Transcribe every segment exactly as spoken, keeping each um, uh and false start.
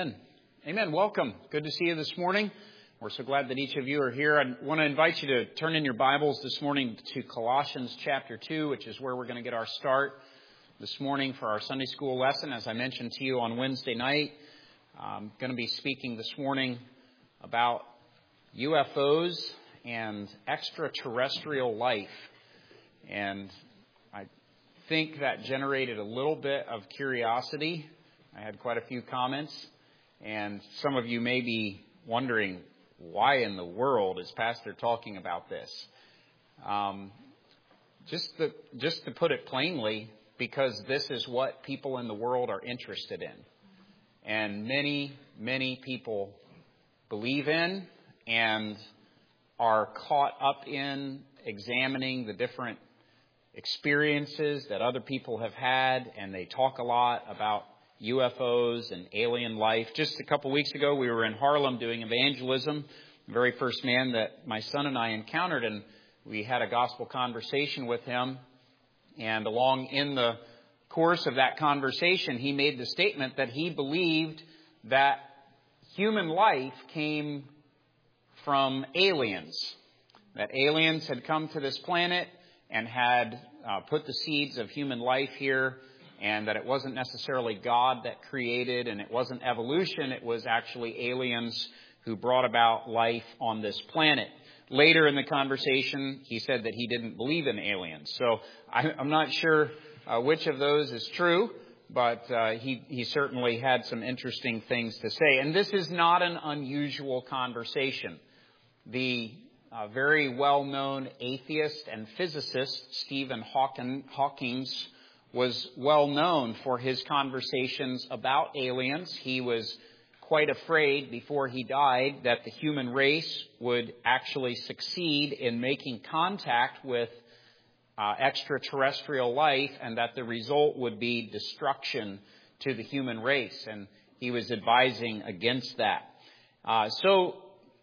Amen. Welcome. Good to see you this morning. We're so glad that each of you are here. I want to invite you to turn in your Bibles this morning to Colossians chapter two, which is where we're going to get our start this morning for our Sunday school lesson. As I mentioned to you on Wednesday night, I'm going to be speaking this morning about U F Os and extraterrestrial life. And I think that generated a little bit of curiosity. I had quite a few comments. And some of you may be wondering, why in the world is Pastor talking about this? Um, just, to, just to put it plainly, because this is what people in the world are interested in. And many, many people believe in and are caught up in examining the different experiences that other people have had. And they talk a lot about U F Os and alien life. Just a couple weeks ago, we were in Harlem doing evangelism. The very first man that my son and I encountered, and we had a gospel conversation with him. And along in the course of that conversation, he made the statement that he believed that human life came from aliens. That aliens had come to this planet and had uh, put the seeds of human life here, and that it wasn't necessarily God that created, and it wasn't evolution, it was actually aliens who brought about life on this planet. Later in the conversation, he said that he didn't believe in aliens. So I, I'm not sure uh, which of those is true, but uh, he, he certainly had some interesting things to say. And this is not an unusual conversation. The uh, very well-known atheist and physicist Stephen Hawking, Hawking's was well known for his conversations about aliens. He was quite afraid before he died that the human race would actually succeed in making contact with uh, extraterrestrial life, and that the result would be destruction to the human race. And he was advising against that. Uh, so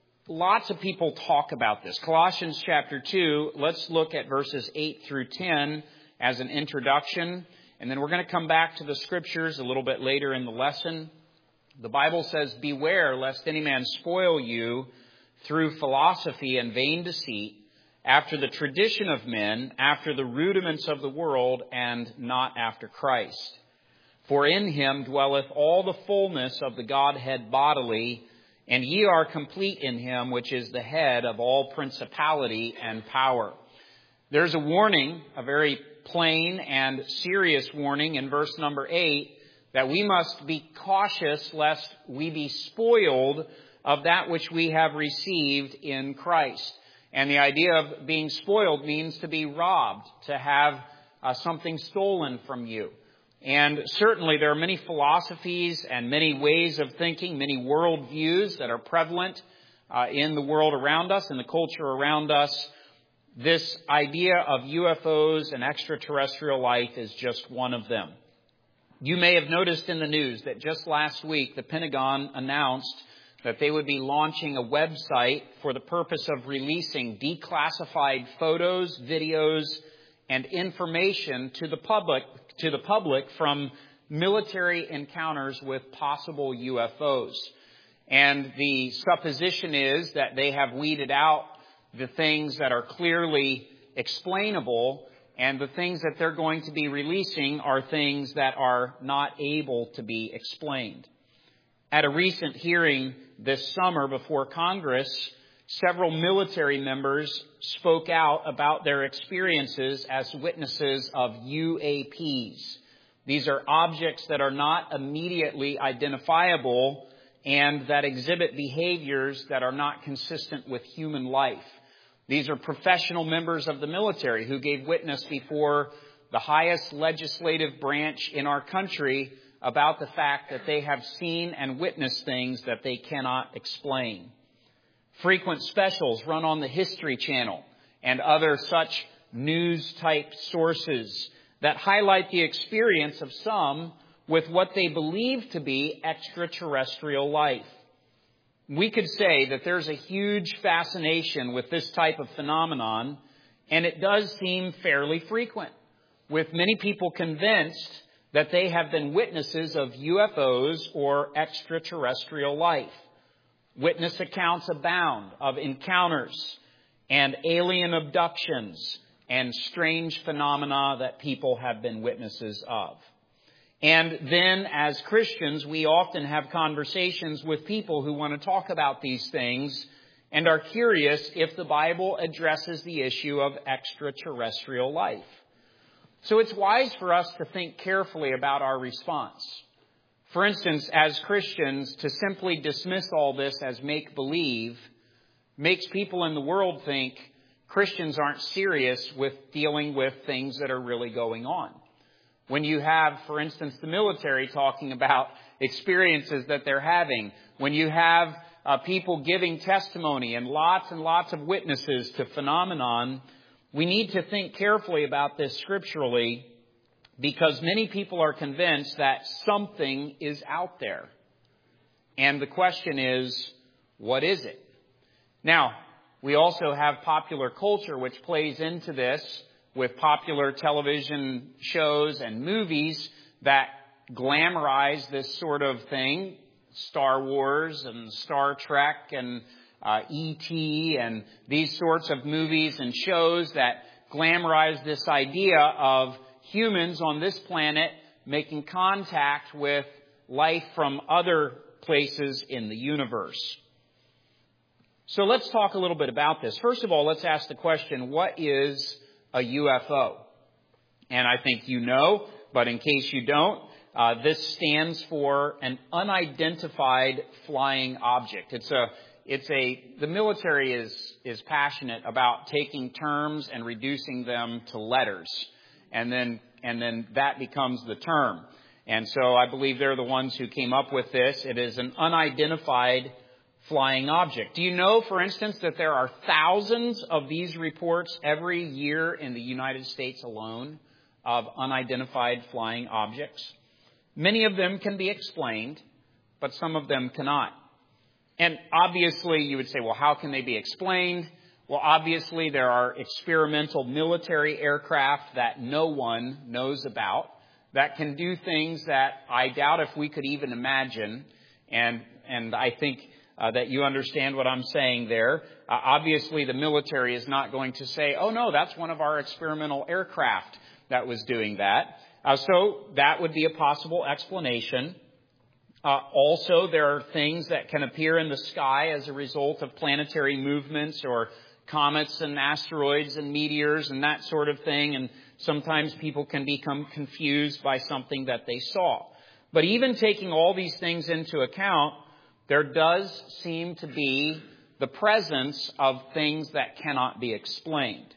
lots of people talk about this. Colossians chapter two, let's look at verses eight through ten as an introduction, and then we're going to come back to the scriptures a little bit later in the lesson. The Bible says, "Beware lest any man spoil you through philosophy and vain deceit, after the tradition of men, after the rudiments of the world, and not after Christ. For in him dwelleth all the fullness of the Godhead bodily, and ye are complete in him, which is the head of all principality and power." There's a warning, a very plain and serious warning in verse number eight, that we must be cautious lest we be spoiled of that which we have received in Christ. And the idea of being spoiled means to be robbed, to have uh, something stolen from you. And certainly there are many philosophies and many ways of thinking, many worldviews that are prevalent uh, in the world around us, in the culture around us. This idea of U F Os and extraterrestrial life is just one of them. You may have noticed in the news that just last week, the Pentagon announced that they would be launching a website for the purpose of releasing declassified photos, videos, and information to the public, to the public from military encounters with possible U F Os. And the supposition is that they have weeded out the things that are clearly explainable, and the things that they're going to be releasing are things that are not able to be explained. At a recent hearing this summer before Congress, several military members spoke out about their experiences as witnesses of U A Ps. These are objects that are not immediately identifiable and that exhibit behaviors that are not consistent with human life. These are professional members of the military who gave witness before the highest legislative branch in our country about the fact that they have seen and witnessed things that they cannot explain. Frequent specials run on the History Channel and other such news-type sources that highlight the experience of some with what they believe to be extraterrestrial life. We could say that there's a huge fascination with this type of phenomenon, and it does seem fairly frequent, with many people convinced that they have been witnesses of U F Os or extraterrestrial life. Witness accounts abound of encounters and alien abductions and strange phenomena that people have been witnesses of. And then, as Christians, we often have conversations with people who want to talk about these things and are curious if the Bible addresses the issue of extraterrestrial life. So it's wise for us to think carefully about our response. For instance, as Christians, to simply dismiss all this as make-believe makes people in the world think Christians aren't serious with dealing with things that are really going on. When you have, for instance, the military talking about experiences that they're having, when you have uh, people giving testimony and lots and lots of witnesses to phenomenon, we need to think carefully about this scripturally, because many people are convinced that something is out there. And the question is, what is it? Now, we also have popular culture, which plays into this, with popular television shows and movies that glamorize this sort of thing. Star Wars and Star Trek and uh, E T and these sorts of movies and shows that glamorize this idea of humans on this planet making contact with life from other places in the universe. So let's talk a little bit about this. First of all, let's ask the question, what is a U F O? And I think you know, but in case you don't, uh, this stands for an unidentified flying object. It's a, it's a, the military is, is passionate about taking terms and reducing them to letters. And then, and then that becomes the term. And so I believe they're the ones who came up with this. It is an unidentified flying object. Do you know, for instance, that there are thousands of these reports every year in the United States alone of unidentified flying objects? Many of them can be explained, but some of them cannot. And obviously, you would say, well, how can they be explained? Well, obviously, there are experimental military aircraft that no one knows about that can do things that I doubt if we could even imagine. And, and I think Uh, that you understand what I'm saying there. Uh, obviously, the military is not going to say, oh, no, that's one of our experimental aircraft that was doing that. Uh, so that would be a possible explanation. Uh, also, there are things that can appear in the sky as a result of planetary movements or comets and asteroids and meteors and that sort of thing. And sometimes people can become confused by something that they saw. But even taking all these things into account, there does seem to be the presence of things that cannot be explained.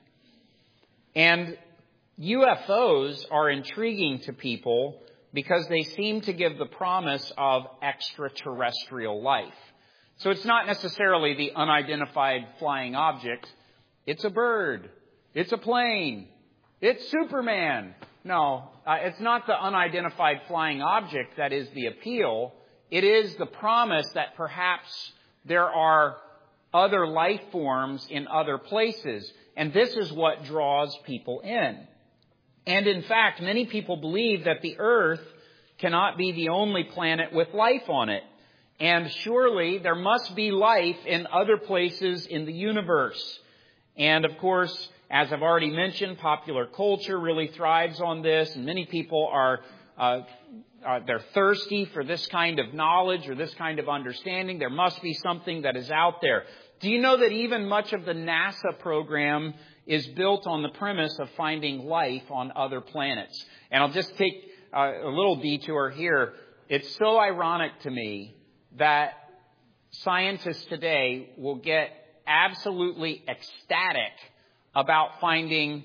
And U F Os are intriguing to people because they seem to give the promise of extraterrestrial life. So it's not necessarily the unidentified flying object. It's a bird. It's a plane. It's Superman. No, uh, it's not the unidentified flying object that is the appeal. It is the promise that perhaps there are other life forms in other places. And this is what draws people in. And in fact, many people believe that the earth cannot be the only planet with life on it. And surely there must be life in other places in the universe. And of course, as I've already mentioned, popular culture really thrives on this. And many people are uh, Uh, they're thirsty for this kind of knowledge or this kind of understanding. There must be something that is out there. Do you know that even much of the NASA program is built on the premise of finding life on other planets? And I'll just take uh, a little detour here. It's so ironic to me that scientists today will get absolutely ecstatic about finding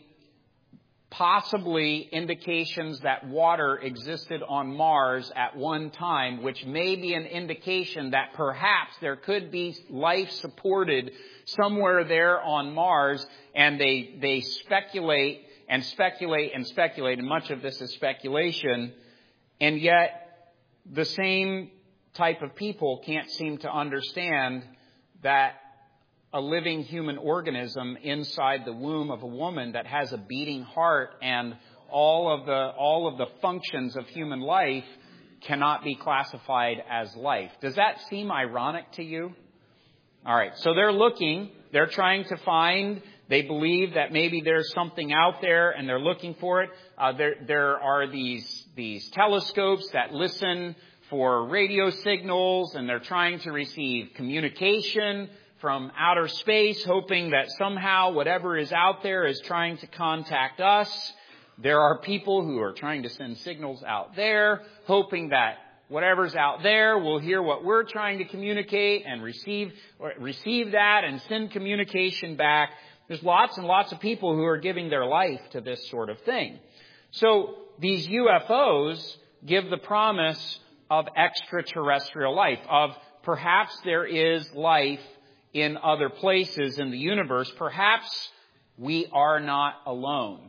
possibly indications that water existed on Mars at one time, which may be an indication that perhaps there could be life supported somewhere there on Mars. And they, they speculate and speculate and speculate, and much of this is speculation. And yet the same type of people can't seem to understand that a living human organism inside the womb of a woman that has a beating heart and all of the all of the functions of human life cannot be classified as life. Does that seem ironic to you? All right, so they're looking, they're trying to find, they believe that maybe there's something out there and they're looking for it. Uh, there there are these these telescopes that listen for radio signals, and they're trying to receive communication from outer space, hoping that somehow whatever is out there is trying to contact us. There are people who are trying to send signals out there, hoping that whatever's out there will hear what we're trying to communicate and receive or receive that and send communication back. There's lots and lots of people who are giving their life to this sort of thing. So these U F Os give the promise of extraterrestrial life, of perhaps there is life in other places in the universe. Perhaps we are not alone,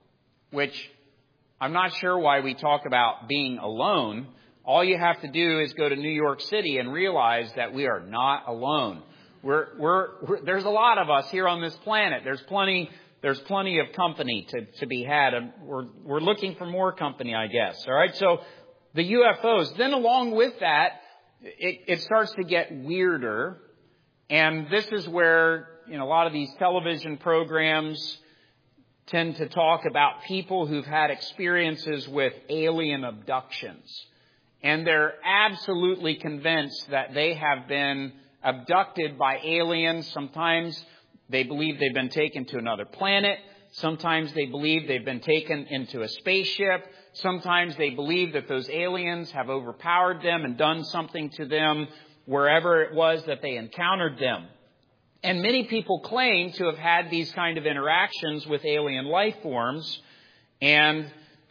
which I'm not sure why we talk about being alone. All you have to do is go to New York City and realize that we are not alone. We're, we're, we're, there's a lot of us here on this planet. There's plenty, there's plenty of company to, to be had. And we're, we're looking for more company, I guess. All right. So the U F Os, then along with that, it, it starts to get weirder. And this is where, you know, a lot of these television programs tend to talk about people who've had experiences with alien abductions. And they're absolutely convinced that they have been abducted by aliens. Sometimes they believe they've been taken to another planet. Sometimes they believe they've been taken into a spaceship. Sometimes they believe that those aliens have overpowered them and done something to them wherever it was that they encountered them. And many people claim to have had these kind of interactions with alien life forms. And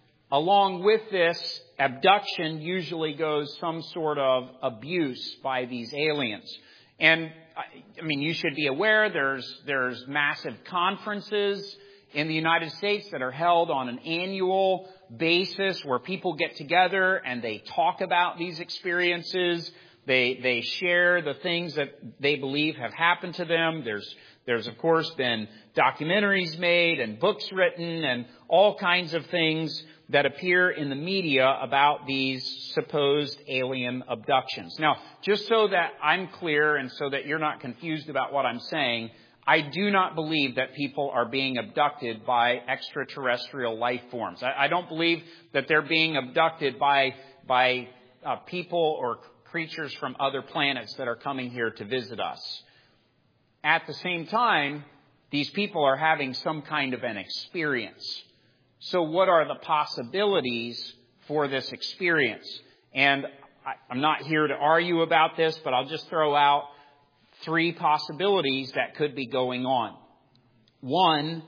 along with this abduction usually goes some sort of abuse by these aliens. And I mean, you should be aware there's there's massive conferences in the United States that are held on an annual basis where people get together and they talk about these experiences. They they share the things that they believe have happened to them. There's there's of course been documentaries made and books written and all kinds of things that appear in the media about these supposed alien abductions. Now, just so that I'm clear and so that you're not confused about what I'm saying, I do not believe that people are being abducted by extraterrestrial life forms. I, I don't believe that they're being abducted by by uh, people or creatures from other planets that are coming here to visit us. At the same time, these people are having some kind of an experience. So what are the possibilities for this experience? And I, I'm not here to argue about this, but I'll just throw out three possibilities that could be going on. One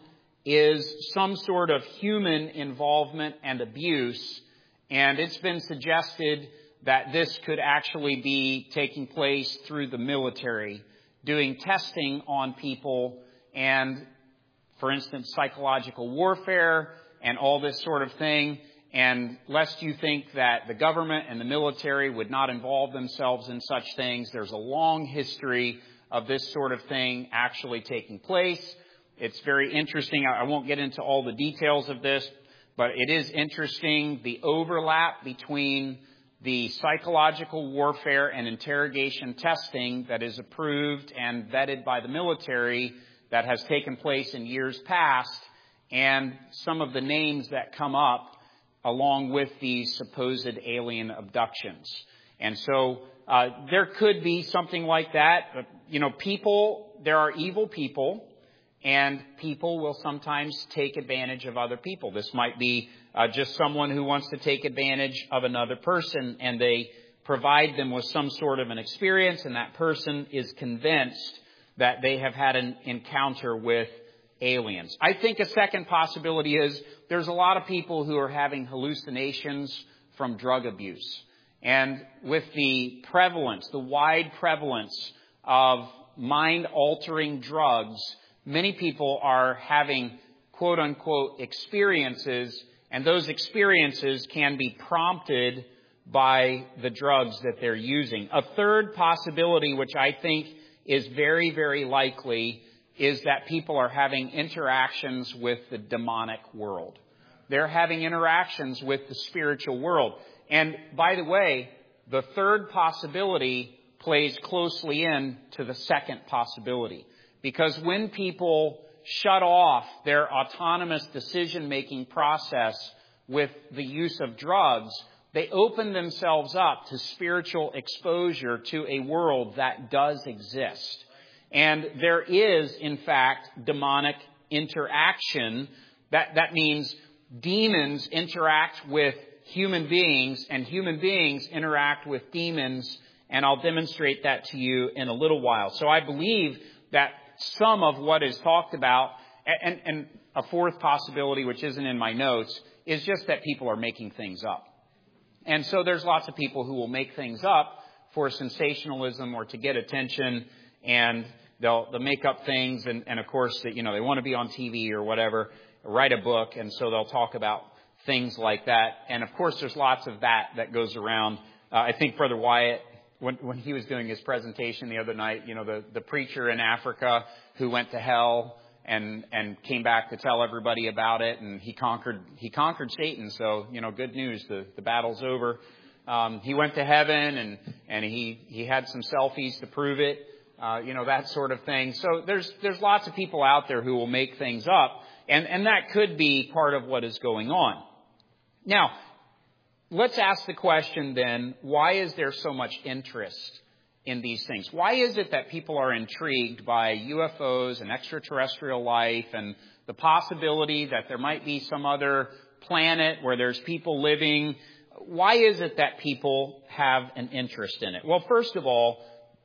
is some sort of human involvement and abuse, and it's been suggested that this could actually be taking place through the military, doing testing on people and, for instance, psychological warfare and all this sort of thing. And lest you think that the government and the military would not involve themselves in such things, there's a long history of this sort of thing actually taking place. It's very interesting. I won't get into all the details of this, but it is interesting the overlap between the psychological warfare and interrogation testing that is approved and vetted by the military that has taken place in years past, and some of the names that come up along with these supposed alien abductions. And so uh, there could be something like that. But, you know, people, there are evil people, and people will sometimes take advantage of other people. This might be uh, just someone who wants to take advantage of another person, and they provide them with some sort of an experience, and that person is convinced that they have had an encounter with aliens. I think a second possibility is there's a lot of people who are having hallucinations from drug abuse. And with the prevalence, the wide prevalence of mind-altering drugs, many people are having quote-unquote experiences, and those experiences can be prompted by the drugs that they're using. A third possibility, which I think is very, very likely, is that people are having interactions with the demonic world. they're having interactions with the spiritual world. And by the way, the third possibility plays closely in to the second possibility. Because when people shut off their autonomous decision-making process with the use of drugs, they open themselves up to spiritual exposure to a world that does exist. And there is, in fact, demonic interaction. That, that means demons interact with human beings, and human beings interact with demons, and I'll demonstrate that to you in a little while. So I believe that some of what is talked about, and, and a fourth possibility, which isn't in my notes, is just that people are making things up. And so there's lots of people who will make things up for sensationalism or to get attention, and they'll, they'll make up things, and, and of course, that, you know, they want to be on T V or whatever, write a book, and so they'll talk about things like that. And of course, there's lots of that that goes around. Uh, I think Brother Wyatt, when, when he was doing his presentation the other night, you know, the, the preacher in Africa who went to hell and, and came back to tell everybody about it, and he conquered, he conquered Satan. So, you know, good news, the, the battle's over. Um, he went to heaven, and, and he, he had some selfies to prove it, uh, you know, that sort of thing. So there's, there's lots of people out there who will make things up, and, and that could be part of what is going on. Now, let's ask the question then, why is there so much interest in these things? Why is it that people are intrigued by U F Os and extraterrestrial life and the possibility that there might be some other planet where there's people living? Why is it that people have an interest in it? Well, first of all,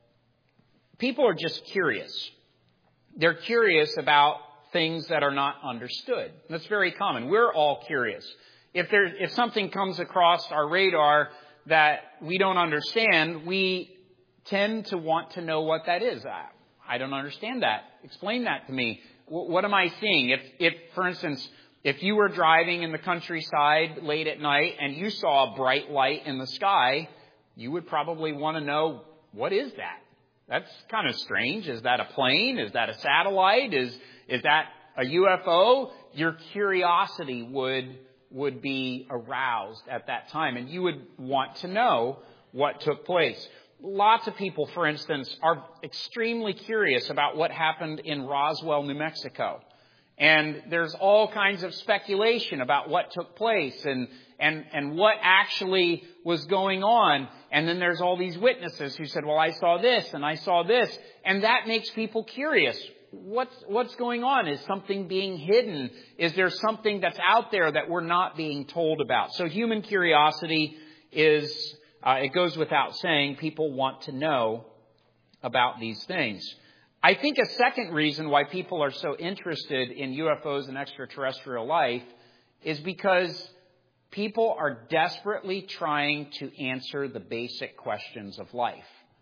people are just curious. They're curious about things that are not understood. That's very common. We're all curious. If there, if something comes across our radar that we don't understand, we tend to want to know what that is. I, I don't understand that. Explain that to me. W- what am I seeing? If, if, for instance, if you were driving in the countryside late at night and you saw a bright light in the sky, you would probably want to know, what is that? That's kind of strange. Is that a plane? Is that a satellite? Is, is that a U F O? Your curiosity would would be aroused at that time, and you would want to know what took place. Lots of people, for instance, are extremely curious about what happened in Roswell, New Mexico. And there's all kinds of speculation about what took place and, and, and what actually was going on. And then there's all these witnesses who said, well, I saw this and I saw this. And that makes people curious. What's, what's going on? Is something being hidden? Is there something that's out there that we're not being told about? So human curiosity is, uh, it goes without saying, people want to know about these things. I think a second reason why people are so interested in U F Os and extraterrestrial life is because people are desperately trying to answer the basic questions of life.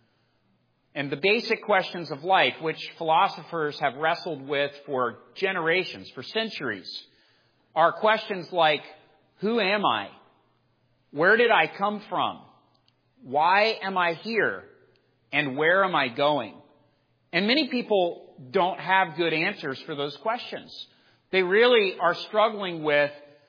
And the basic questions of life, which philosophers have wrestled with for generations, for centuries, are questions like, who am I? Where did I come from? Why am I here? And where am I going? And many people don't have good answers for those questions. They really are struggling with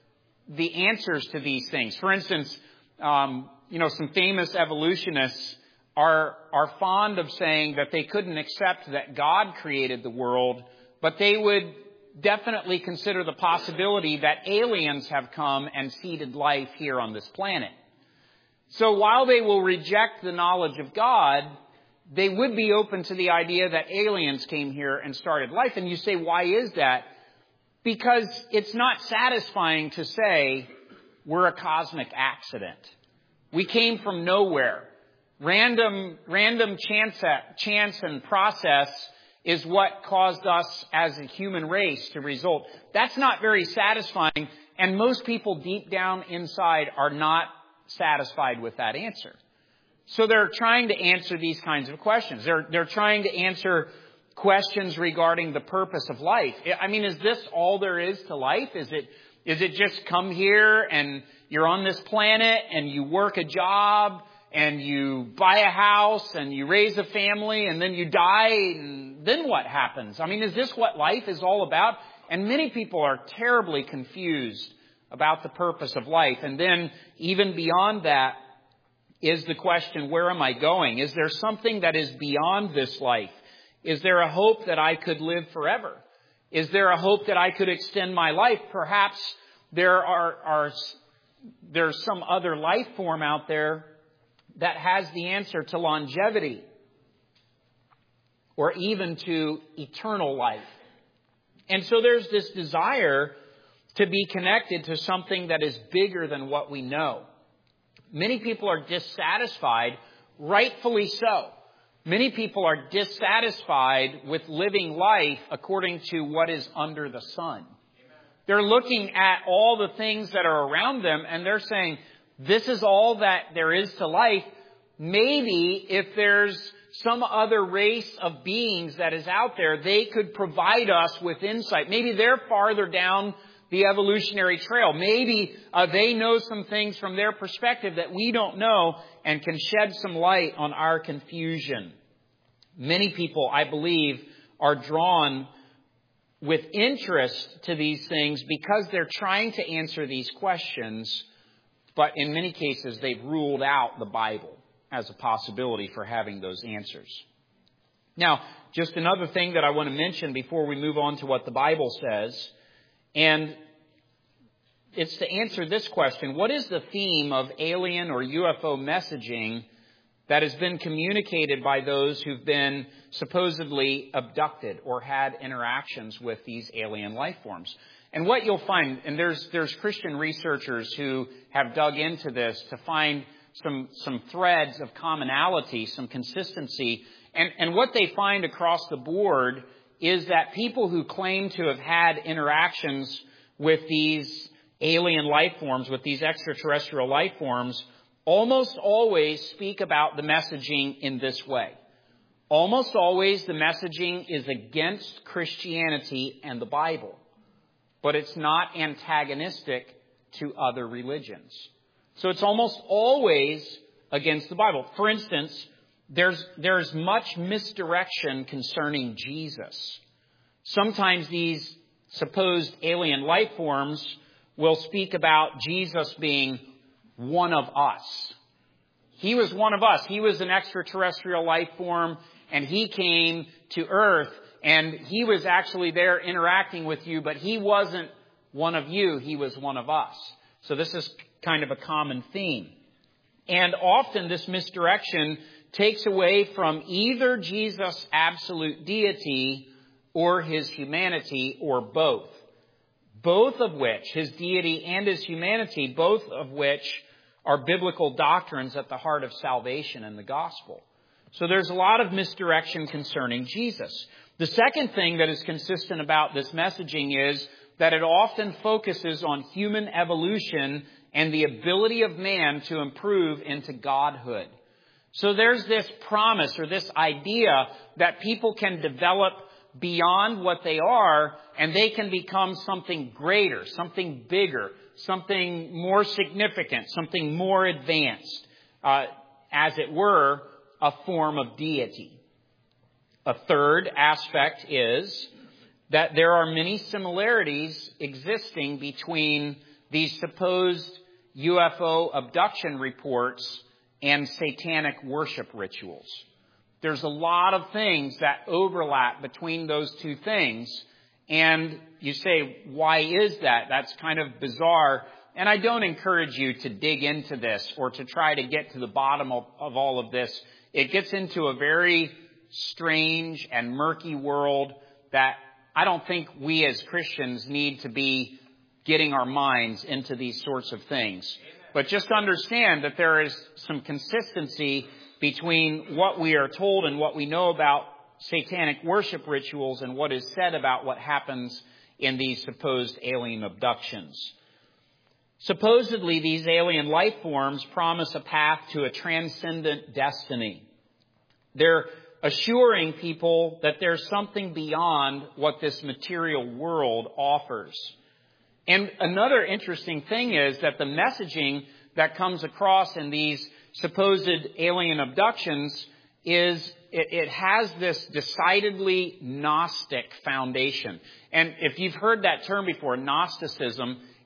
the answers to these things. For instance, um, you know, some famous evolutionists are are fond of saying that they couldn't accept that God created the world, but they would definitely consider the possibility that aliens have come and seeded life here on this planet. So while they will reject the knowledge of God, they would be open to the idea that aliens came here and started life. And you say, why is that? Because it's not satisfying to say we're a cosmic accident. We came from nowhere. Random, random chance, chance and process is what caused us as a human race to result. That's not very satisfying, and most people deep down inside are not satisfied with that answer. So they're trying to answer these kinds of questions. They're, they're trying to answer questions regarding the purpose of life. I mean, is this all there is to life? Is it, is it just come here and you're on this planet and you work a job and you buy a house and you raise a family and then you die, and then what happens? I mean, is this what life is all about? And many people are terribly confused about the purpose of life. And then even beyond that is the question, where am I going? Is there something that is beyond this life? Is there a hope that I could live forever? Is there a hope that I could extend my life? Perhaps there are, are there's some other life form out there that has the answer to longevity or even to eternal life. And so there's this desire to be connected to something that is bigger than what we know. Many people are dissatisfied, rightfully so. Many people are dissatisfied with living life according to what is under the sun. They're looking at all the things that are around them and they're saying, this is all that there is to life. Maybe if there's some other race of beings that is out there, they could provide us with insight. Maybe they're farther down the evolutionary trail. Maybe uh, they know some things from their perspective that we don't know and can shed some light on our confusion. Many people, I believe, are drawn with interest to these things because they're trying to answer these questions, but in many cases they've ruled out the Bible as a possibility for having those answers. Now, just another thing that I want to mention before we move on to what the Bible says, and it's to answer this question: what is the theme of alien or U F O messaging that has been communicated by those who've been supposedly abducted or had interactions with these alien life forms? And what you'll find, and there's there's Christian researchers who have dug into this to find some some threads of commonality, some consistency, and, and what they find across the board is that people who claim to have had interactions with these alien life forms, with these extraterrestrial life forms, almost always speak about the messaging in this way. Almost always the messaging is against Christianity and the Bible, but it's not antagonistic to other religions. So it's almost always against the Bible. For instance, there's there's much misdirection concerning Jesus. Sometimes these supposed alien life forms will speak about Jesus being one of us. He was one of us. He was an extraterrestrial life form, and he came to Earth, and he was actually there interacting with you, but he wasn't one of you. He was one of us. So this is kind of a common theme. And often this misdirection takes away from either Jesus' absolute deity or his humanity, or both. Both of which, his deity and his humanity, both of which are biblical doctrines at the heart of salvation and the gospel. So there's a lot of misdirection concerning Jesus. The second thing that is consistent about this messaging is that it often focuses on human evolution and the ability of man to improve into godhood. So there's this promise or this idea that people can develop beyond what they are, and they can become something greater, something bigger, something more significant, something more advanced, uh, as it were, a form of deity. A third aspect is that there are many similarities existing between these supposed U F O abduction reports and satanic worship rituals. There's a lot of things that overlap between those two things. And you say, why is that? That's kind of bizarre. And I don't encourage you to dig into this or to try to get to the bottom of, of all of this. It gets into a very strange and murky world that I don't think we as Christians need to be getting our minds into these sorts of things. But just understand that there is some consistency between what we are told and what we know about satanic worship rituals and what is said about what happens in these supposed alien abductions. Supposedly, these alien life forms promise a path to a transcendent destiny. They're assuring people that there's something beyond what this material world offers. And another interesting thing is that the messaging that comes across in these supposed alien abductions is it, it has this decidedly Gnostic foundation. And if you've heard that term before, Gnosticism,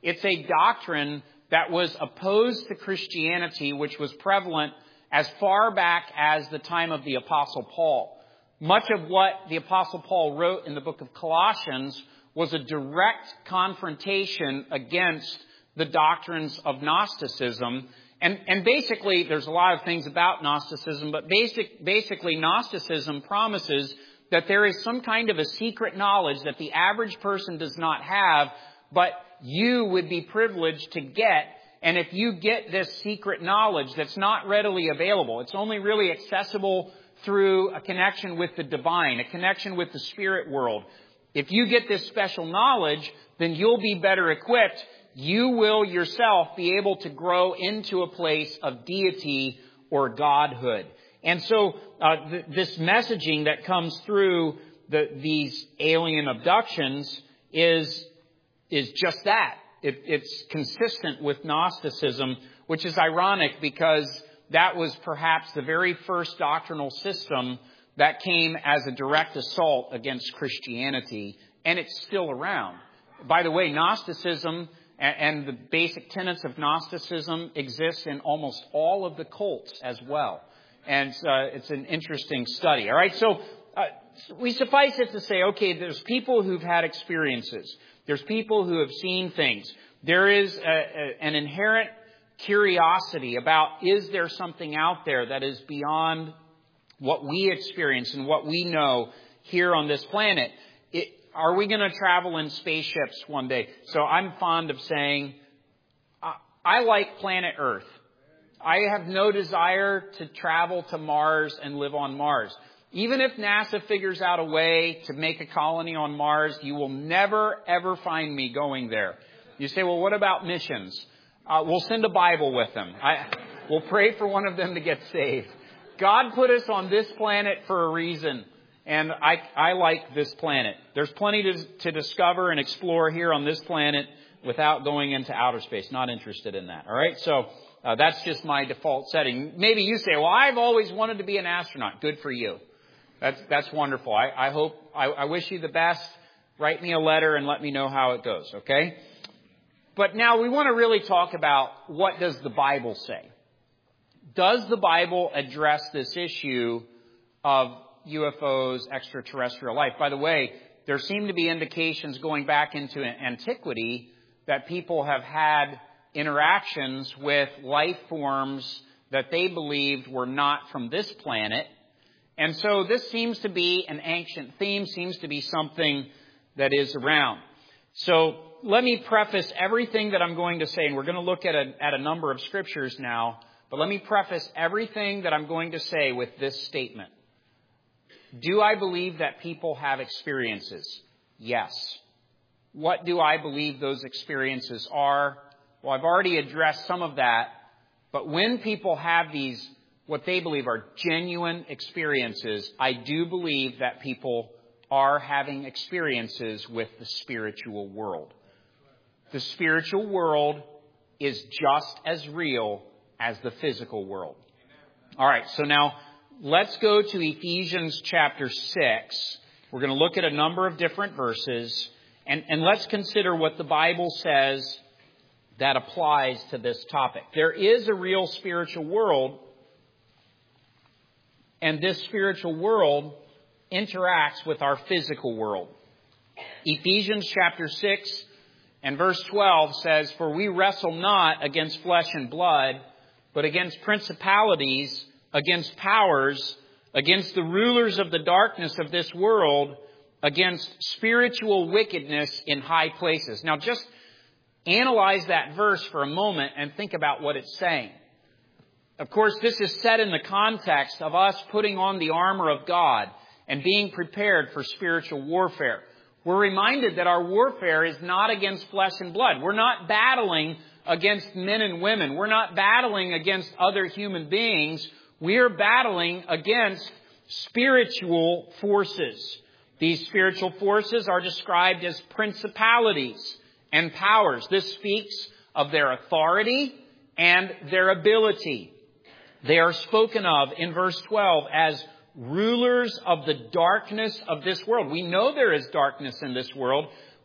It's a doctrine that was opposed to Christianity, which was prevalent as far back as the time of the Apostle Paul. Much of what the Apostle Paul wrote in the book of Colossians was a direct confrontation against the doctrines of Gnosticism. And, and basically, there's a lot of things about Gnosticism, but basic, basically Gnosticism promises that there is some kind of a secret knowledge that the average person does not have, but you would be privileged to get. And if you get this secret knowledge that's not readily available, it's only really accessible through a connection with the divine, a connection with the spirit world. If you get this special knowledge, then you'll be better equipped. You will yourself be able to grow into a place of deity or godhood. And so uh, th- this messaging that comes through the, these alien abductions is is just that. It, it's consistent with Gnosticism, which is ironic because that was perhaps the very first doctrinal system that came as a direct assault against Christianity, and it's still around. By the way, Gnosticism and, and the basic tenets of Gnosticism exist in almost all of the cults as well. And uh, it's an interesting study. All right, so uh, we suffice it to say, okay, there's people who've had experiences. There's people who have seen things. There is a, a, an inherent curiosity about, is there something out there that is beyond what we experience and what we know here on this planet? It, are we going to travel in spaceships one day? So I'm fond of saying, I, I like planet Earth. I have no desire to travel to Mars and live on Mars. Even if NASA figures out a way to make a colony on Mars, you will never, ever find me going there. You say, well, what about missions? Uh, we'll send a Bible with them. I, we'll pray for one of them to get saved. God put us on this planet for a reason, and I, I like this planet. There's plenty to, to discover and explore here on this planet without going into outer space. Not interested in that. All right, so uh, that's just my default setting. Maybe you say, well, I've always wanted to be an astronaut. Good for you. That's that's wonderful. I, I hope, I, I wish you the best. Write me a letter and let me know how it goes, okay? But now we want to really talk about, what does the Bible say? Does the Bible address this issue of U F Os, extraterrestrial life? By the way, there seem to be indications going back into antiquity that people have had interactions with life forms that they believed were not from this planet. And so this seems to be an ancient theme, seems to be something that is around. So let me preface everything that I'm going to say, and we're going to look at a, at a number of scriptures now, but let me preface everything that I'm going to say with this statement. Do I believe that people have experiences? Yes. What do I believe those experiences are? Well, I've already addressed some of that, but when people have these what they believe are genuine experiences, I do believe that people are having experiences with the spiritual world. The spiritual world is just as real as the physical world. All right, so now let's go to Ephesians chapter six. We're going to look at a number of different verses, and, and let's consider what the Bible says that applies to this topic. There is a real spiritual world, and this spiritual world interacts with our physical world. Ephesians chapter six and verse twelve says, "For we wrestle not against flesh and blood, but against principalities, against powers, against the rulers of the darkness of this world, against spiritual wickedness in high places." Now just analyze that verse for a moment and think about what it's saying. Of course, this is set in the context of us putting on the armor of God and being prepared for spiritual warfare. We're reminded that our warfare is not against flesh and blood. We're not battling against men and women. We're not battling against other human beings. We're battling against spiritual forces. These spiritual forces are described as principalities and powers. This speaks of their authority and their ability. They are spoken of in verse twelve as rulers of the darkness of this world. We know there is darkness in this world.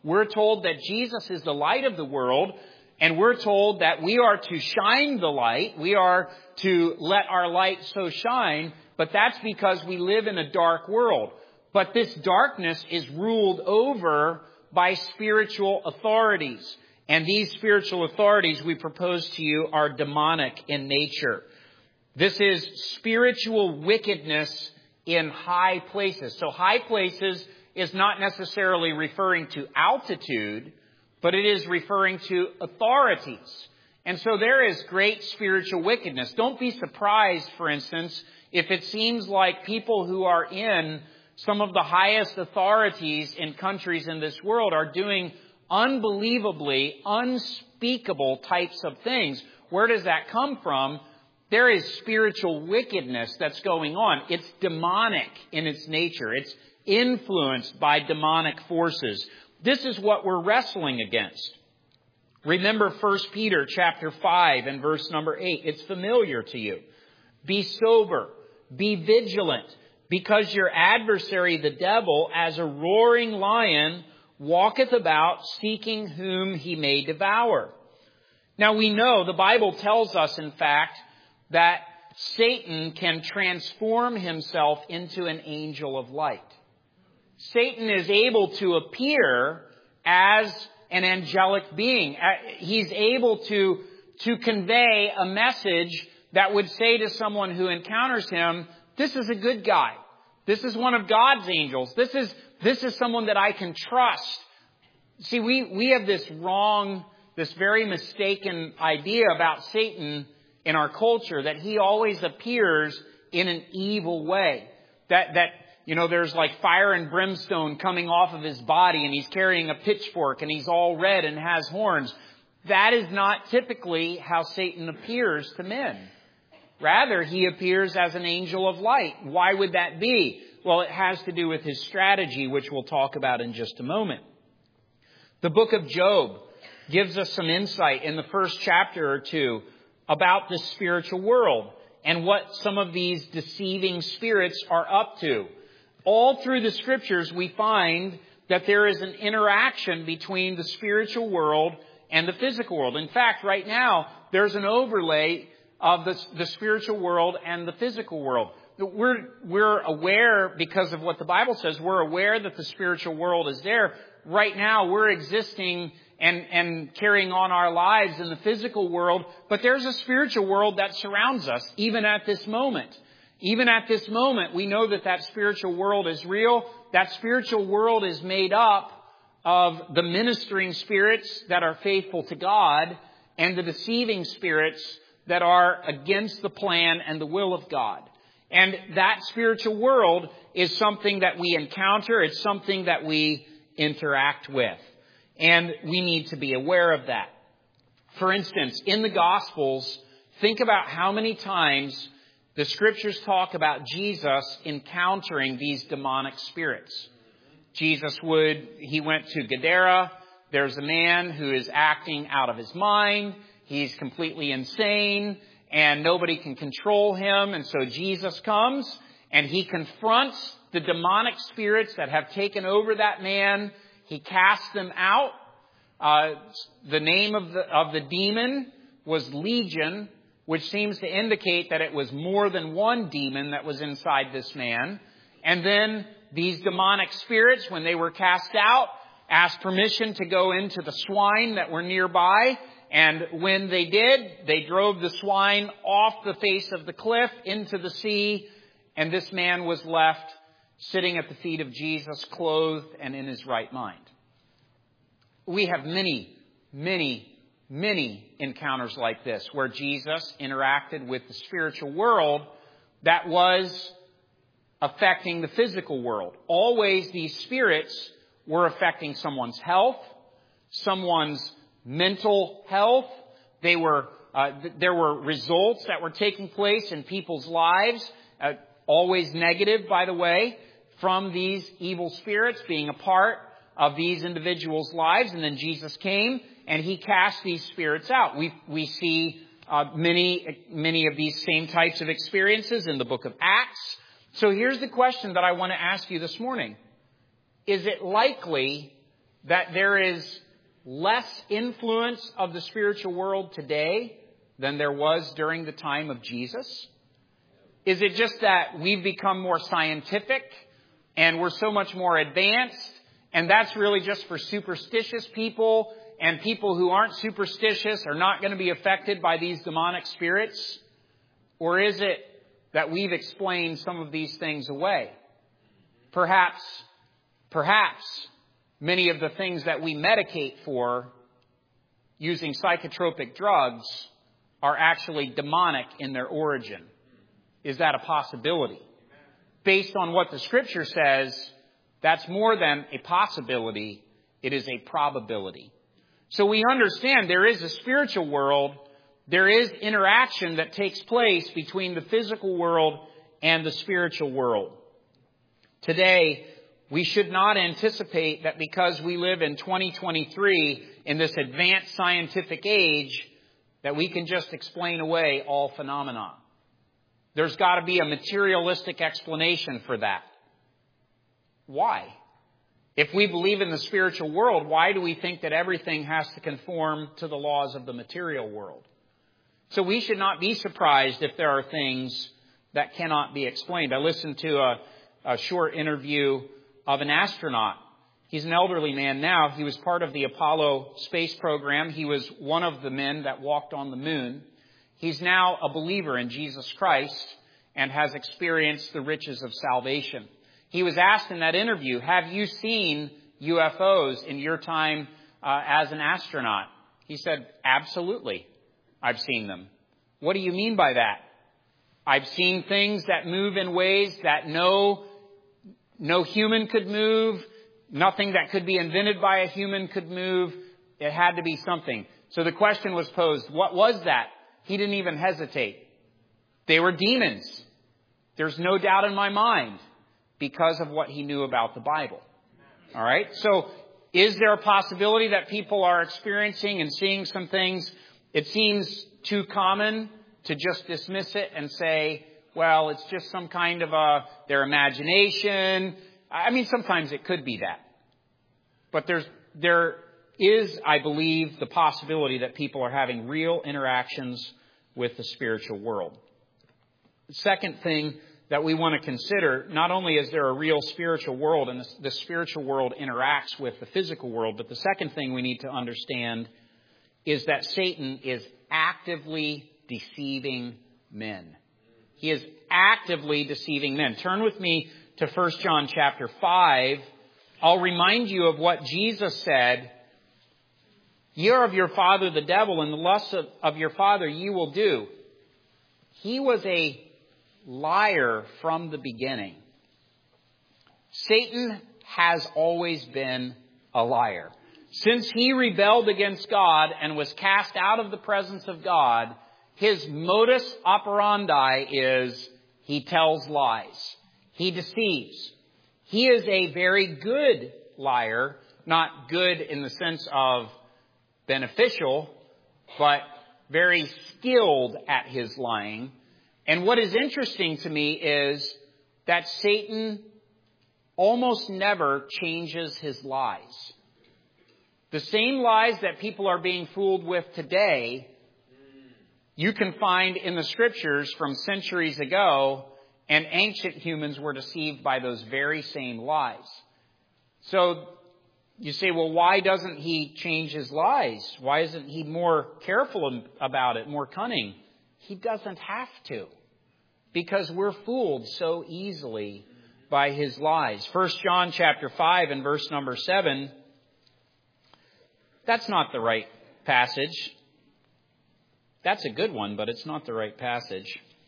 We're told that Jesus is the light of the world, and we're told that we are to shine the light. We are to let our light so shine, but that's because we live in a dark world. But this darkness is ruled over by spiritual authorities. And these spiritual authorities we propose to you are demonic in nature. This is spiritual wickedness in high places. So high places is not necessarily referring to altitude, but it is referring to authorities. And so there is great spiritual wickedness. Don't be surprised, for instance, if it seems like people who are in some of the highest authorities in countries in this world are doing unbelievably unspeakable types of things. Where does that come from? There is spiritual wickedness that's going on. It's demonic in its nature. It's influenced by demonic forces. This is what we're wrestling against. Remember First Peter chapter five and verse number eight. It's familiar to you. Be sober, be vigilant, because your adversary, the devil, as a roaring lion, walketh about seeking whom he may devour. Now we know, the Bible tells us, in fact, that Satan can transform himself into an angel of light. Satan is able to appear as an angelic being. He's able to, to convey a message that would say to someone who encounters him, this is a good guy. This is one of God's angels. This is, this is someone that I can trust. See, we, we have this wrong, this very mistaken idea about Satan in our culture, that he always appears in an evil way. That, that, you know, there's like fire and brimstone coming off of his body, and he's carrying a pitchfork, and he's all red and has horns. That is not typically how Satan appears to men. Rather, he appears as an angel of light. Why would that be? Well, it has to do with his strategy, which we'll talk about in just a moment. The book of Job gives us some insight in the first chapter or two about the spiritual world and what some of these deceiving spirits are up to. All through the scriptures, we find that there is an interaction between the spiritual world and the physical world. In fact, right now, there's an overlay of the, the spiritual world and the physical world. We're, we're aware, because of what the Bible says, we're aware that the spiritual world is there. Right now, we're existing and, and carrying on our lives in the physical world, but there's a spiritual world that surrounds us, even at this moment. Even at this moment, we know that that spiritual world is real. That spiritual world is made up of the ministering spirits that are faithful to God and the deceiving spirits that are against the plan and the will of God. And that spiritual world is something that we encounter. It's something that we interact with. And we need to be aware of that. For instance, in the Gospels, think about how many times the Scriptures talk about Jesus encountering these demonic spirits. Jesus would, he went to Gadara. There's a man who is acting out of his mind. He's completely insane, and nobody can control him. And so Jesus comes, and he confronts the demonic spirits that have taken over that man. He casts them out. Uh, the name of the, of the demon was Legion, which seems to indicate that it was more than one demon that was inside this man. And then these demonic spirits, when they were cast out, asked permission to go into the swine that were nearby. And when they did, they drove the swine off the face of the cliff into the sea. And this man was left sitting at the feet of Jesus, clothed and in his right mind. We have many, many, many encounters like this where Jesus interacted with the spiritual world that was affecting the physical world. Always these spirits were affecting someone's health, someone's mental health. They were, uh, th- there were results that were taking place in people's lives, uh, always negative, by the way, from these evil spirits being a part of these individuals' lives. And then Jesus came and he cast these spirits out. We, we see uh, many, many of these same types of experiences in the book of Acts. So here's the question that I want to ask you this morning. Is it likely that there is less influence of the spiritual world today than there was during the time of Jesus? Is it just that we've become more scientific and we're so much more advanced, and that's really just for superstitious people, and people who aren't superstitious are not going to be affected by these demonic spirits? Or is it that we've explained some of these things away? Perhaps, perhaps many of the things that we medicate for using psychotropic drugs are actually demonic in their origin. Is that a possibility? Based on what the Scripture says, that's more than a possibility. It is a probability. So we understand there is a spiritual world. There is interaction that takes place between the physical world and the spiritual world. Today, we should not anticipate that because we live in twenty twenty-three in this advanced scientific age, that we can just explain away all phenomena. There's got to be a materialistic explanation for that. Why? If we believe in the spiritual world, why do we think that everything has to conform to the laws of the material world? So we should not be surprised if there are things that cannot be explained. I listened to a, a short interview of an astronaut. He's an elderly man now. He was part of the Apollo space program. He was one of the men that walked on the moon. He's now a believer in Jesus Christ and has experienced the riches of salvation. He was asked in that interview, have you seen U F Os in your time uh, as an astronaut? He said, absolutely, I've seen them. What do you mean by that? I've seen things that move in ways that no, no human could move. Nothing that could be invented by a human could move. It had to be something. So the question was posed, what was that? He didn't even hesitate. They were demons. There's no doubt in my mind, because of what he knew about the Bible. All right? So is there a possibility that people are experiencing and seeing some things? It seems too common to just dismiss it and say, well, it's just some kind of a, their imagination. I mean, sometimes it could be that. But there's, there is, I believe, the possibility that people are having real interactions with the spiritual world. The second thing that we want to consider, not only is there a real spiritual world and the, the spiritual world interacts with the physical world, but the second thing we need to understand is that Satan is actively deceiving men. He is actively deceiving men. Turn with me to First John chapter five. I'll remind you of what Jesus said. Ye are of your father the devil, and the lusts of, of your father ye will do. He was a liar from the beginning. Satan has always been a liar. Since he rebelled against God and was cast out of the presence of God, his modus operandi is he tells lies. He deceives. He is a very good liar, not good in the sense of beneficial, but very skilled at his lying. And what is interesting to me is that Satan almost never changes his lies. The same lies that people are being fooled with today, you can find in the Scriptures from centuries ago, and ancient humans were deceived by those very same lies. So you say, well, why doesn't he change his lies? Why isn't he more careful about it, more cunning? He doesn't have to, because we're fooled so easily by his lies. First John chapter five and verse number seven. That's not the right passage. That's a good one, but it's not the right passage.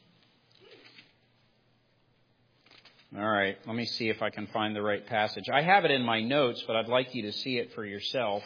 All right, let me see if I can find the right passage. I have it in my notes, but I'd like you to see it for yourself.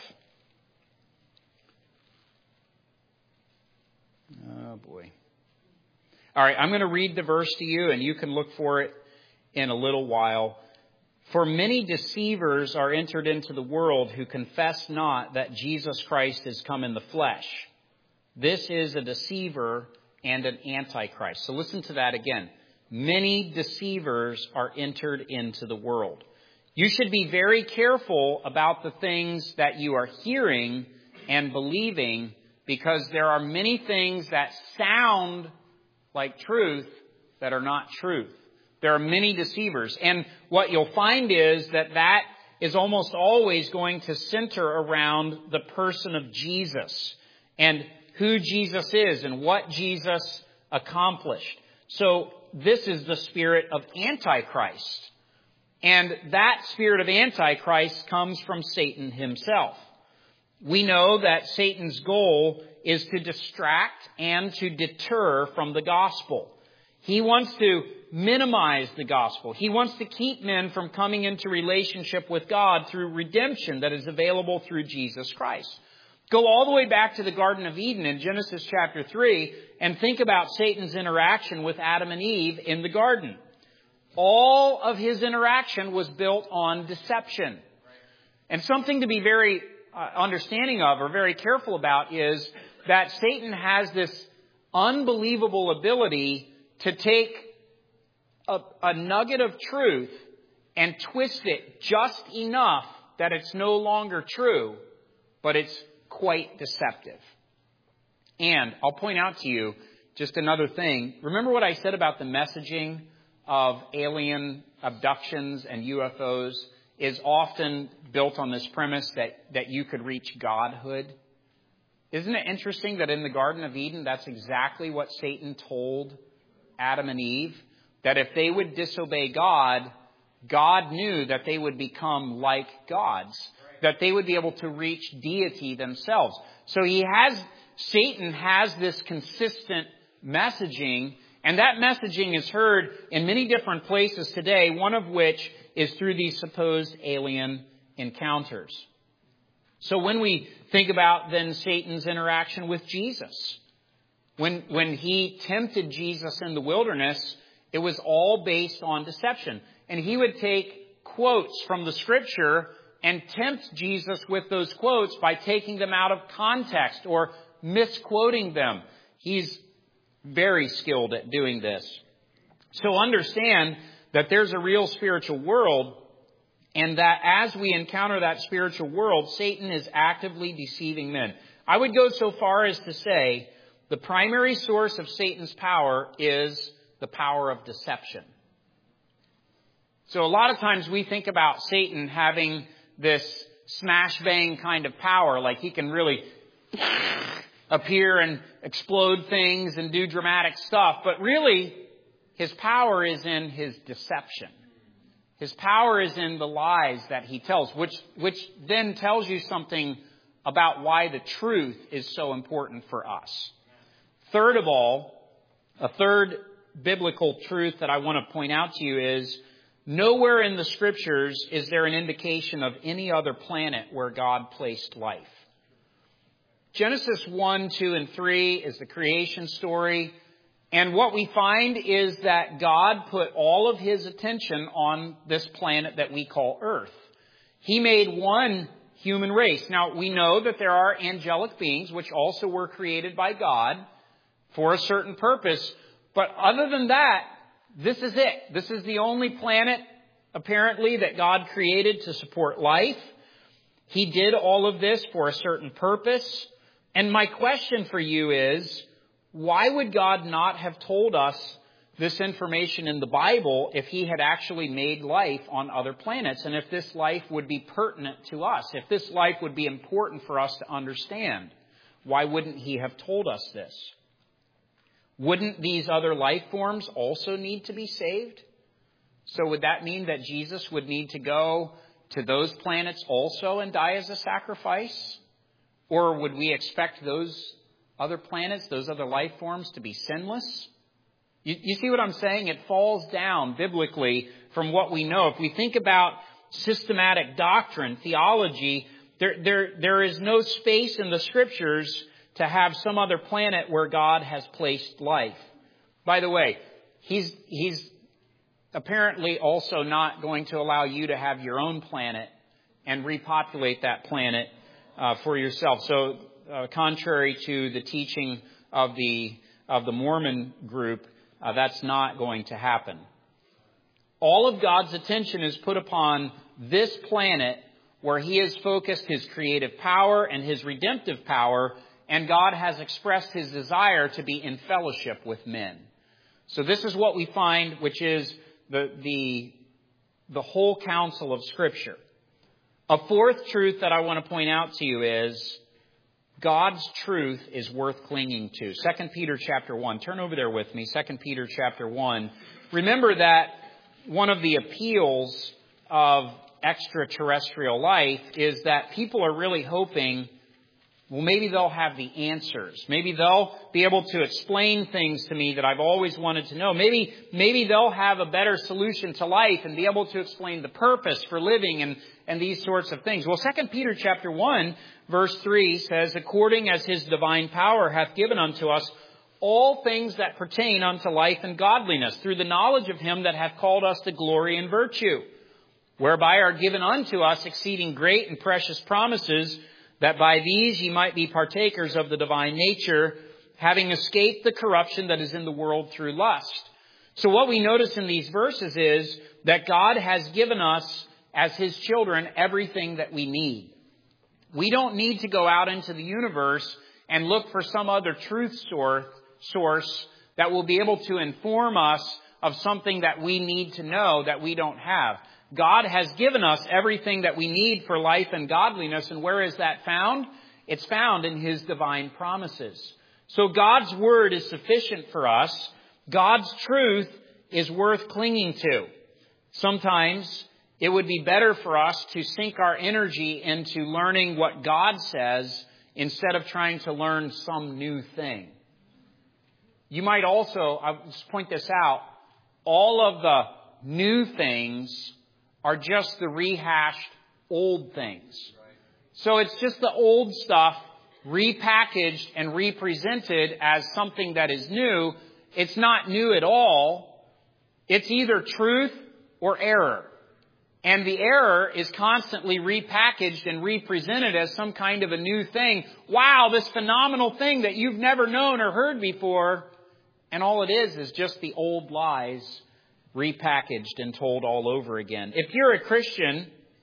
Oh, boy. All right, I'm going to read the verse to you, and you can look for it in a little while. For many deceivers are entered into the world who confess not that Jesus Christ is come in the flesh. This is a deceiver and an antichrist. So listen to that again. Many deceivers are entered into the world. You should be very careful about the things that you are hearing and believing, because there are many things that sound like truth that are not truth. There are many deceivers. And what you'll find is that that is almost always going to center around the person of Jesus and who Jesus is and what Jesus accomplished. So this is the spirit of Antichrist. And that spirit of Antichrist comes from Satan himself. We know that Satan's goal is to distract and to deter from the gospel. He wants to minimize the gospel. He wants to keep men from coming into relationship with God through redemption that is available through Jesus Christ. Go all the way back to the Garden of Eden in Genesis chapter three and think about Satan's interaction with Adam and Eve in the garden. All of his interaction was built on deception. And something to be very uh, understanding of or very careful about is that Satan has this unbelievable ability to take a, a nugget of truth and twist it just enough that it's no longer true, but it's quite deceptive. And I'll point out to you just another thing. Remember what I said about the messaging of alien abductions and U F Os is often built on this premise that, that you could reach godhood? Isn't it interesting that in the Garden of Eden, that's exactly what Satan told Adam and Eve? That if they would disobey God, God knew that they would become like gods. That they would be able to reach deity themselves. So he has, Satan has this consistent messaging, and that messaging is heard in many different places today, one of which is through these supposed alien encounters. So when we think about then Satan's interaction with Jesus, when, when he tempted Jesus in the wilderness, it was all based on deception. And he would take quotes from the Scripture and tempt Jesus with those quotes by taking them out of context or misquoting them. He's very skilled at doing this. So understand that there's a real spiritual world, and that as we encounter that spiritual world, Satan is actively deceiving men. I would go so far as to say the primary source of Satan's power is the power of deception. So a lot of times we think about Satan having this smash bang kind of power, like he can really appear and explode things and do dramatic stuff. But really, his power is in his deception. His power is in the lies that he tells, which, which then tells you something about why the truth is so important for us. Third of all, a third biblical truth that I want to point out to you is nowhere in the Scriptures is there an indication of any other planet where God placed life. Genesis one, two, and three is the creation story. And what we find is that God put all of his attention on this planet that we call Earth. He made one human race. Now, we know that there are angelic beings which also were created by God for a certain purpose. But other than that, this is it. This is the only planet, apparently, that God created to support life. He did all of this for a certain purpose. And my question for you is, why would God not have told us this information in the Bible if he had actually made life on other planets, and if this life would be pertinent to us, if this life would be important for us to understand? Why wouldn't he have told us this? Wouldn't these other life forms also need to be saved? So would that mean that Jesus would need to go to those planets also and die as a sacrifice? Or would we expect those other planets, those other life forms, to be sinless? You, you see what I'm saying? It falls down biblically from what we know. If we think about systematic doctrine, theology, there, there, there is no space in the Scriptures to have some other planet where God has placed life. By the way, he's, he's apparently also not going to allow you to have your own planet and repopulate that planet uh, for yourself. So, Uh, contrary to the teaching of the of the Mormon group, uh, that's not going to happen. All of God's attention is put upon this planet where he has focused his creative power and his redemptive power, and God has expressed his desire to be in fellowship with men. So this is what we find, which is the, the, the whole counsel of Scripture. A fourth truth that I want to point out to you is God's truth is worth clinging to. Second Peter chapter one. Turn over there with me. Second Peter chapter one. Remember that one of the appeals of extraterrestrial life is that people are really hoping, well, maybe they'll have the answers. Maybe they'll be able to explain things to me that I've always wanted to know. Maybe, maybe they'll have a better solution to life and be able to explain the purpose for living and, and these sorts of things. Well, Second Peter chapter one, verse three says, according as his divine power hath given unto us all things that pertain unto life and godliness, through the knowledge of him that hath called us to glory and virtue, whereby are given unto us exceeding great and precious promises, that by these ye might be partakers of the divine nature, having escaped the corruption that is in the world through lust. So what we notice in these verses is that God has given us, as his children, everything that we need. We don't need to go out into the universe and look for some other truth source that will be able to inform us of something that we need to know that we don't have. God has given us everything that we need for life and godliness. And where is that found? It's found in his divine promises. So God's word is sufficient for us. God's truth is worth clinging to. Sometimes it would be better for us to sink our energy into learning what God says instead of trying to learn some new thing. You might also, I'll just point this out, all of the new things are just the rehashed old things. So it's just the old stuff repackaged and represented as something that is new. It's not new at all. It's either truth or error. And the error is constantly repackaged and represented as some kind of a new thing. Wow, this phenomenal thing that you've never known or heard before. And all it is is just the old lies repackaged and told all over again. If you're a Christian,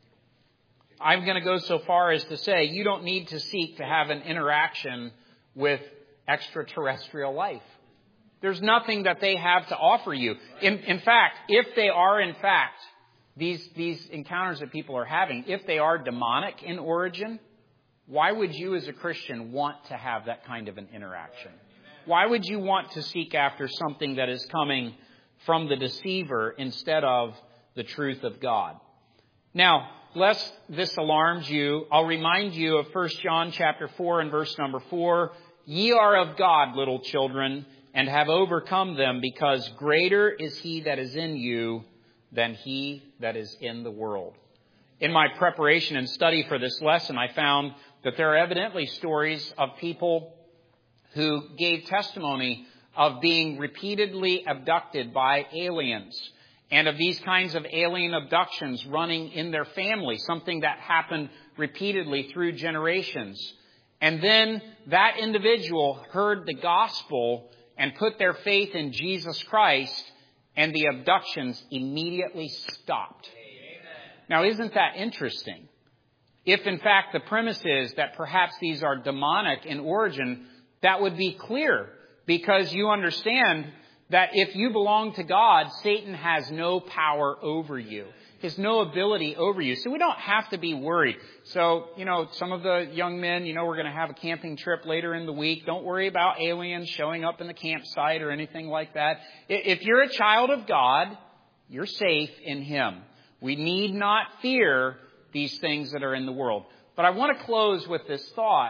I'm going to go so far as to say you don't need to seek to have an interaction with extraterrestrial life. There's nothing that they have to offer you. In, in fact, if they are in fact, these, these encounters that people are having, if they are demonic in origin, why would you as a Christian want to have that kind of an interaction? Why would you want to seek after something that is coming from the deceiver instead of the truth of God? Now, lest this alarms you, I'll remind you of First John chapter four and verse number four. Ye are of God, little children, and have overcome them, because greater is he that is in you than he that is in the world. In my preparation and study for this lesson, I found that there are evidently stories of people who gave testimony of being repeatedly abducted by aliens, and of these kinds of alien abductions running in their family, something that happened repeatedly through generations. And then that individual heard the gospel and put their faith in Jesus Christ, and the abductions immediately stopped. Amen. Now, isn't that interesting? If in fact the premise is that perhaps these are demonic in origin, that would be clear. Because you understand that if you belong to God, Satan has no power over you. He has no ability over you. So we don't have to be worried. So, you know, some of the young men, you know, we're going to have a camping trip later in the week. Don't worry about aliens showing up in the campsite or anything like that. If you're a child of God, you're safe in him. We need not fear these things that are in the world. But I want to close with this thought.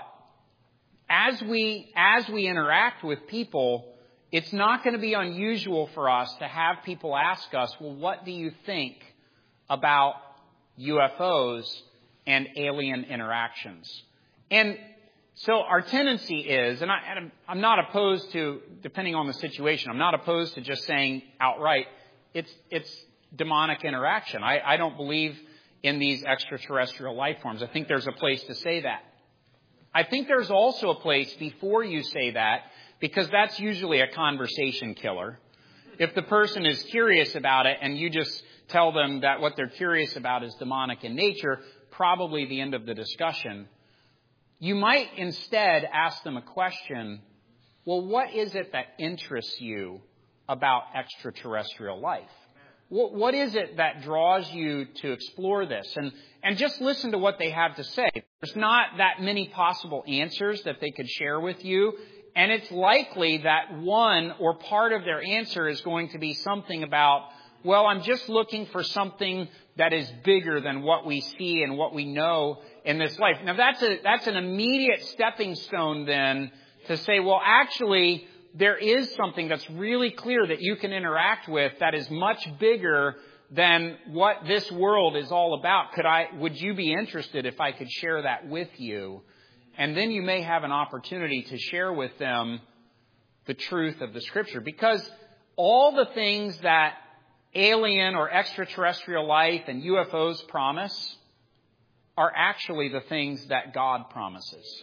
As we, as we interact with people, it's not going to be unusual for us to have people ask us, well, what do you think about U F Os and alien interactions? And so our tendency is, and, I, and I'm not opposed to, depending on the situation, I'm not opposed to just saying outright, it's, it's demonic interaction. I, I don't believe in these extraterrestrial life forms. I think there's a place to say that. I think there's also a place before you say that, because that's usually a conversation killer. If the person is curious about it and you just tell them that what they're curious about is demonic in nature, probably the end of the discussion. You might instead ask them a question. Well, what is it that interests you about extraterrestrial life? What is it that draws you to explore this? And, and just listen to what they have to say. There's not that many possible answers that they could share with you. And it's likely that one or part of their answer is going to be something about, well, I'm just looking for something that is bigger than what we see and what we know in this life. Now, that's a, that's an immediate stepping stone then to say, well, actually, there is something that's really clear that you can interact with that is much bigger than what this world is all about. Could I, would you be interested if I could share that with you? And then you may have an opportunity to share with them the truth of the Scripture. Because all the things that alien or extraterrestrial life and U F Os promise are actually the things that God promises.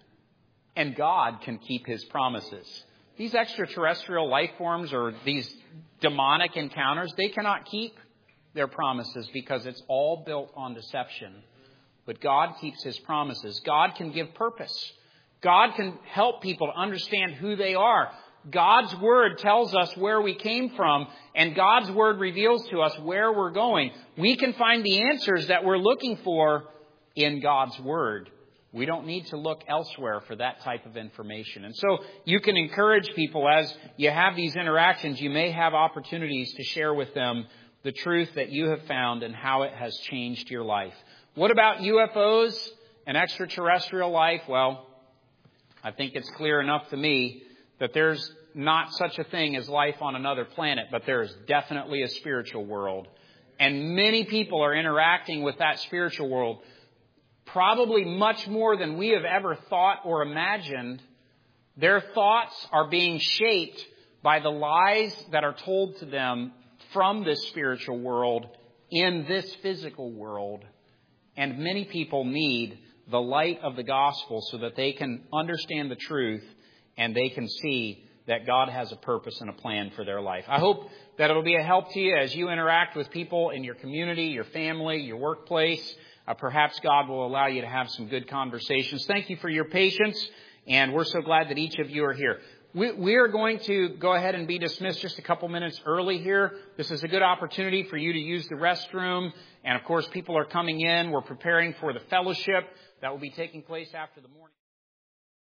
And God can keep His promises. These extraterrestrial life forms or these demonic encounters, they cannot keep their promises because it's all built on deception. But God keeps His promises. God can give purpose. God can help people to understand who they are. God's Word tells us where we came from, and God's Word reveals to us where we're going. We can find the answers that we're looking for in God's Word. We don't need to look elsewhere for that type of information. And so you can encourage people as you have these interactions. You may have opportunities to share with them the truth that you have found and how it has changed your life. What about U F Os and extraterrestrial life? Well, I think it's clear enough to me that there's not such a thing as life on another planet, but there is definitely a spiritual world. And many people are interacting with that spiritual world. Probably much more than we have ever thought or imagined. Their thoughts are being shaped by the lies that are told to them from this spiritual world in this physical world. And many people need the light of the gospel so that they can understand the truth and they can see that God has a purpose and a plan for their life. I hope that it'll be a help to you as you interact with people in your community, your family, your workplace. Uh, perhaps God will allow you to have some good conversations. Thank you for your patience, and we're so glad that each of you are here. We, we are going to go ahead and be dismissed just a couple minutes early here. This is a good opportunity for you to use the restroom, and of course, people are coming in. We're preparing for the fellowship that will be taking place after the morning.